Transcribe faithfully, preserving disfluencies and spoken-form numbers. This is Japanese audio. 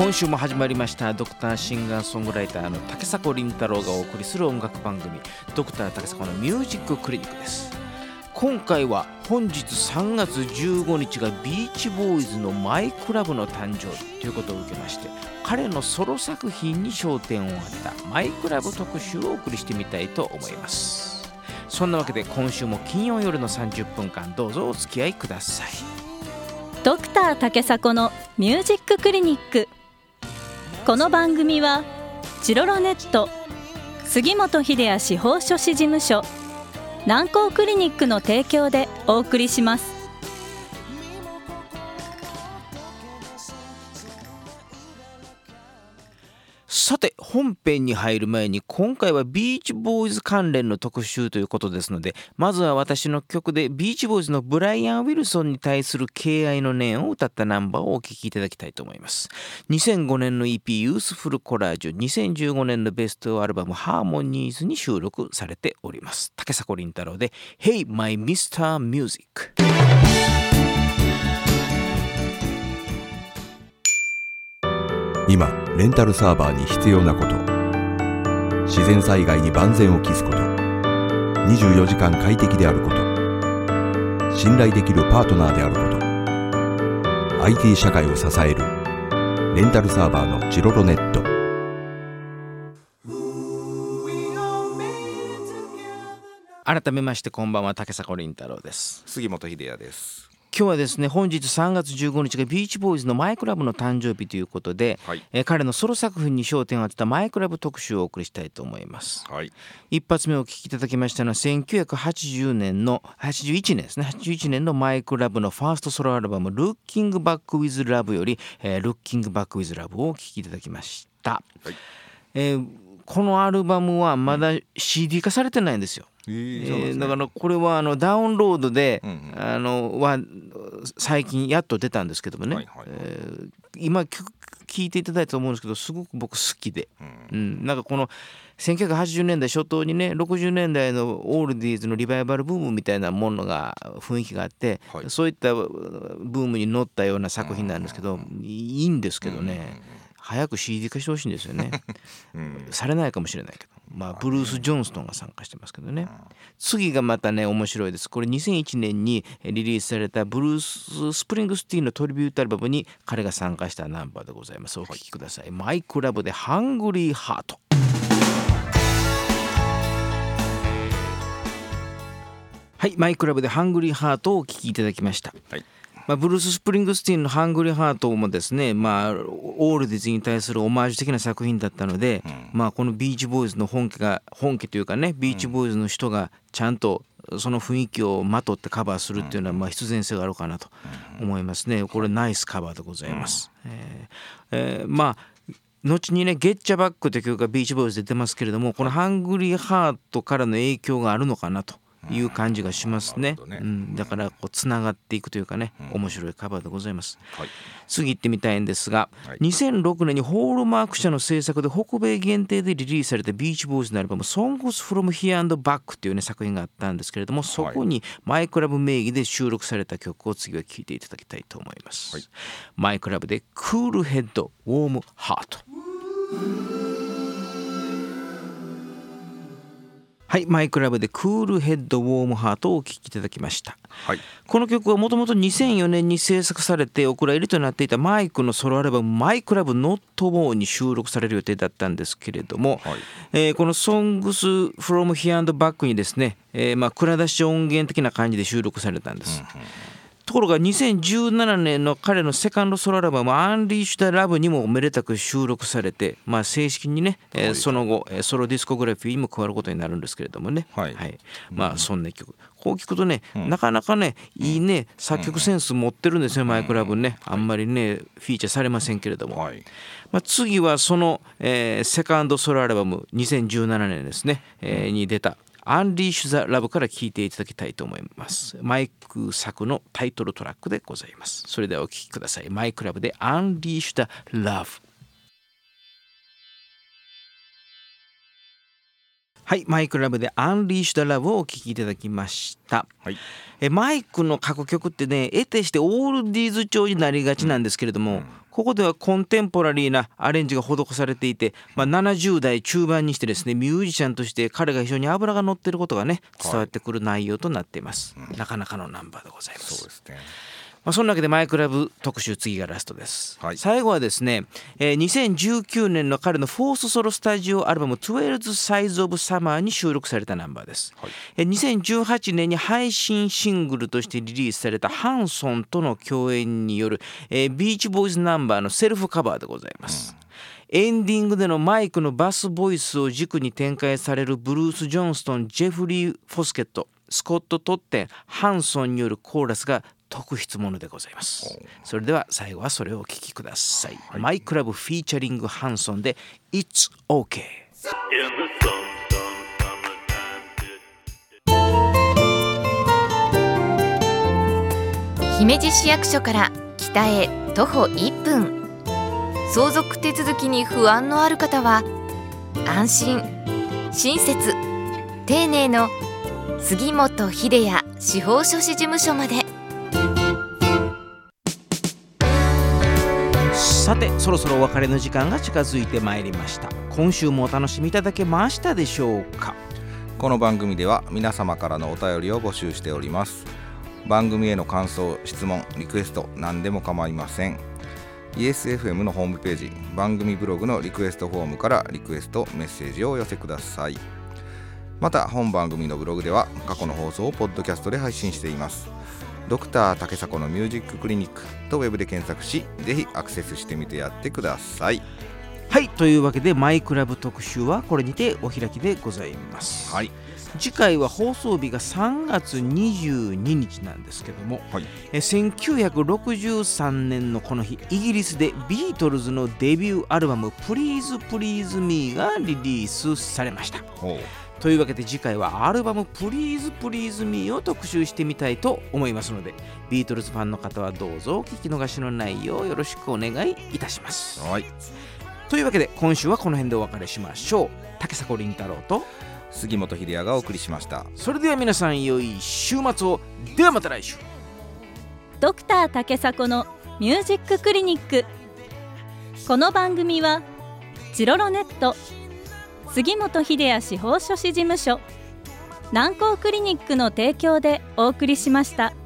今週も始まりましたドクターシンガーソングライターの竹迫倫太郎がお送りする音楽番組ドクター竹迫のミュージッククリニックです。今回は本日さんがつじゅうごにちがビーチボーイズのマイクラブの誕生日ということを受けまして、彼のソロ作品に焦点を当てたマイクラブ特集をお送りしてみたいと思います。そんなわけで今週も金曜夜のさんじゅっぷんかんどうぞお付き合いください。 ドクター竹迫のミュージッククリニック。この番組はチロロネット、杉本秀哉司法書士事務所、南光クリニックの提供でお送りします。 さて本編に入る前に、今回はビーチボーイズ関連の特集ということですので、まずは私の曲でビーチボーイズのブライアン・ウィルソンに対する敬愛の念を歌ったナンバーをお聴きいただきたいと思います。にせんごねんの イーピー ユースフルコラージュ、にせんじゅうごねんのベストアルバムハーモニーズに収録されております。竹迫倫太郎で Hey My ミスター Music。 今レンタルサーバーに必要なこと、自然災害に万全を期すこと、にじゅうよじかん快適であること、信頼できるパートナーであること、 アイティー 社会を支えるレンタルサーバーのチロロネット。 改めましてこんばんは、竹迫倫太郎です。 杉本秀哉です。 今日はですね、本日さんがつじゅうごにちがビーチボーイズのマイクラブの誕生日ということで、はい、え彼のソロ作品に焦点を当てたマイクラブ特集をお送りしたいと思います。はい、一発目お聞きいただきましたのはせんきゅうひゃくはちじゅうねんのはちじゅういちねんですね。はちじゅういちねんのマイクラブのファーストソロアルバム Looking Back with Love より、えー、Looking Back with Love をお聞きいただきました。はい、えー、このアルバムはまだ シーディー 化されてないんですよ。えーえー、だからこれはあのダウンロードで、うんうん、あのは最近やっと出たんですけどもね、はいはいはい、えー、今聴いていただいたと思うんですけど、すごく僕好きで、うんうん、なんかこのせんきゅうひゃくはちじゅうねんだい初頭にね、ろくじゅうねんだいのオールディーズのリバイバルブームみたいなものが雰囲気があって、はい、そういったブームに乗ったような作品なんですけど、うんうん、いいんですけどね、うんうん、早く シーディー 化してほしいんですよね、うん、されないかもしれないけど、まあ、ブルース・ジョンストンが参加してますけどね。次がまたね面白いです。これにせんいちねんにリリースされたブルース・スプリングスティーンのトリビュートアルバムに彼が参加したナンバーでございます。お聴きください。はい、マイクラブでハングリーハート。はい、マイクラブでハングリーハートをお聴きいただきました。はい、まあ、ブルース・スプリングスティーンのハングリーハートもですね、まあ、オールディーズに対するオマージュ的な作品だったので、うん、まあ、このビーチボーイズの本家が本家というかね、ビーチボーイズの人がちゃんとその雰囲気をまとってカバーするっていうのは、まあ必然性があるかなと思いますね。これナイスカバーでございます。うん、えーえー、まあ後にねゲッチャバックという曲がビーチボーイズで出てますけれども、このハングリーハートからの影響があるのかなという感じがしますね。うん、だからこうつながっていくというかね、面白いカバーでございます。はい、次行ってみたいんですが、はい、にせんろくねんにホールマーク社の制作で北米限定でリリースされたビーチボーイズのアルバム Songs from Here and Back という、ね、作品があったんですけれども、そこにマイクラブ名義で収録された曲を次は聴いていただきたいと思います。はい、マイクラブでクールヘッドウォームハート。はい、マイクラブでクールヘッドウォームハートをお聴きいただきました。はい、この曲はもともとにせんよねんに制作されてお蔵入りとなっていたマイクのソロアルバムマイクラブノットモーに収録される予定だったんですけれども、はい、えー、この Songs from Here and Back にですね、えー、まあ蔵出し音源的な感じで収録されたんです。うんうん、ところがにせんじゅうななねんの彼のセカンドソロアルバムアンリーシュダラブにもめでたく収録されて、まあ、正式にね、はい、えー、その後ソロディスコグラフィーにも加わることになるんですけれどもね、はいはい、まあそんな曲こう聞くとね、うん、なかなかねいいね作曲センス持ってるんですよ、うん、マイクラブね、あんまりねフィーチャーされませんけれども、はい、まあ、次はその、えー、セカンドソロアルバムにせんじゅうななねんですね、えー、に出たアンリーシュザラブから聴いていただきたいと思います。マイク作のタイトルトラックでございます。それではお聴きください。マイクラブでアンリーシュザラブ。 はい、マイクラブでアンリーシュダラブをお聴きいただきました、はい、えマイクの過去曲ってね、得てしてオールディーズ調になりがちなんですけれども、うん、ここではコンテンポラリーなアレンジが施されていて、まあ、ななじゅう代中盤にしてですね、ミュージシャンとして彼が非常に脂が乗っていることがね伝わってくる内容となっています、はい、なかなかのナンバーでございます。そうですね。まあ、そんなわけでマイクラブ特集、次がラストです、はい、最後はですね、えー、にせんじゅうきゅうねんの彼のフォースソロスタジオアルバムじゅうに Size of Summer に収録されたナンバーです、はい、えー、にせんじゅうはちねんに配信シングルとしてリリースされたハンソンとの共演による、えー、ビーチボーイズナンバーのセルフカバーでございます、うん、エンディングでのマイクのバスボイスを軸に展開されるブルース・ジョンストン、ジェフリー・フォスケット、スコット・トッテン、ハンソンによるコーラスが特筆ものでございます。それでは最後はそれをお聴きください、はい、マイクラブフィーチャリングハンソンで It's OK。 姫路市役所から北へ徒歩いっぷん、相続手続きに不安のある方は安心、親切、丁寧の杉本秀哉司法書士事務所まで。 さて、そろそろお別れの時間が近づいてまいりました。今週もお楽しみいただけましたでしょうか。 この番組では皆様からのお便りを募集しております。番組への感想、質問、リクエスト、何でも構いません。 イーエスエフエム のホームページ、番組ブログのリクエストフォームからリクエスト、メッセージをお寄せください。また本番組のブログでは過去の放送をポッドキャストで配信しています。ドクター竹迫のミュージッククリニックとウェブで検索し、ぜひアクセスしてみてやってください。 はい、というわけでマイクラブ特集はこれにてお開きでございます、はい、次回は放送日がさんがつにじゅうににちなんですけども、はい、えせんきゅうひゃくろくじゅうさんねんのこの日、イギリスでビートルズのデビューアルバム Please Please Me がリリースされました。というわけで次回はアルバム Please Please Me を特集してみたいと思いますので、ビートルズファンの方はどうぞお聞き逃しのないようよろしくお願いいたします。はい、というわけで今週はこの辺でお別れしましょう。竹迫倫太郎と杉本秀哉がお送りしました。 それでは皆さん良い週末を。ではまた来週。 ドクター竹迫のミュージッククリニック。この番組はチロロネット、杉本秀哉司法書士事務所、南光クリニックの提供でお送りしました。